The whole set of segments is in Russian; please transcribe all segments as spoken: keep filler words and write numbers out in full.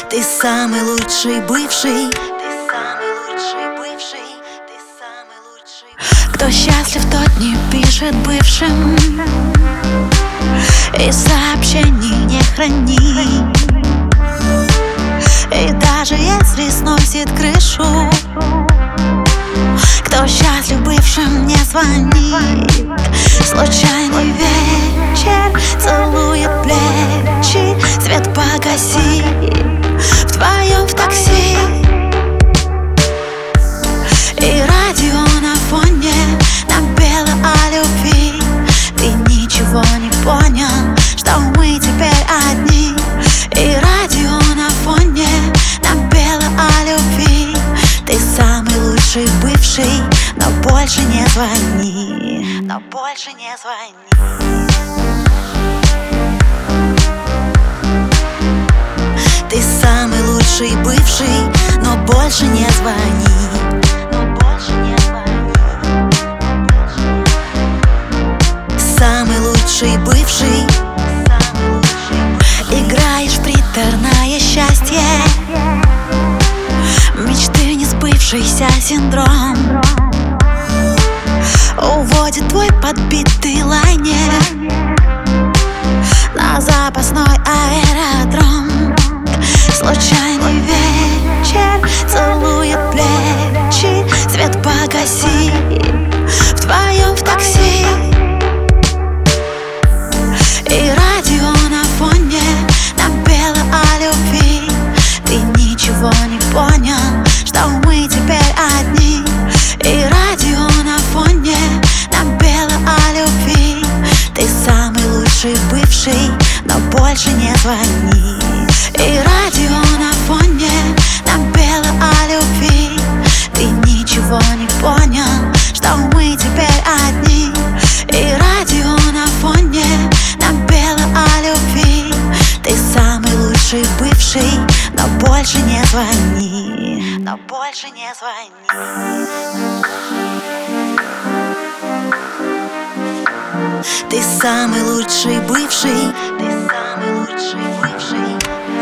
Ты самый лучший бывший, ты самый лучший бывший, ты самый лучший. Кто счастлив, тот не пишет бывшим и сообщений не хранит. И даже если сносит крышу, кто счастлив, бывшим не звонит. Случайный вечер целует плечи, свет погаси в твоем в такси. И радио на фоне напело о любви. Ты ничего не понял, что мы теперь одни. И радио на фоне напело о любви. Ты самый лучший бывший, но больше не звони, но больше не звони. Ты самый лучший бывший, но больше не звони, но больше не звони. Самый лучший бывший, самый лучший. Играешь в приторное счастье, мечты не сбывшийся синдром. Уводит твой подбитый лайнер на запасной аэродром. Случайный вечер целует плечи, свет погаси в твоем в такси. И радио на фоне напело о любви. Ты ничего не понял, что мы теперь одни. И радио на фоне напело о любви. Ты самый лучший бывший, но больше не звони. И радио на фоне напело о любви. Ты ничего не понял, что мы теперь одни. И радио на фоне напело о любви. Ты самый лучший бывший, но больше не звони, но больше не звони. Ты самый лучший бывший, ты самый лучший бывший.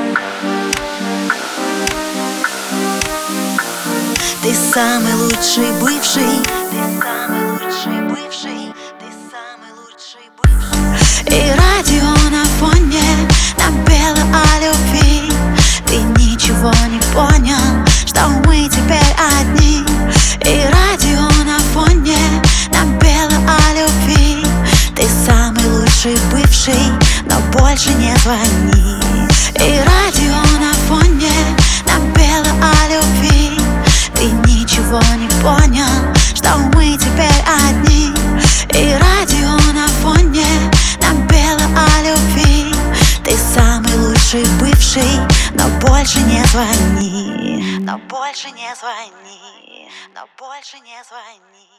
Ты самый лучший бывший, ты самый лучший бывший, ты самый лучший бывший. И радио на фоне напело о любви. Ты ничего не понял, что мы теперь одни. И радио на фоне напело о любви. Ты самый лучший бывший, но больше не звони. И радио на фоне напело о любви. Ты ничего не понял, что мы теперь одни. И радио на фоне напело о любви. Ты самый лучший бывший, но больше не звони, но больше не звони, но больше не звони.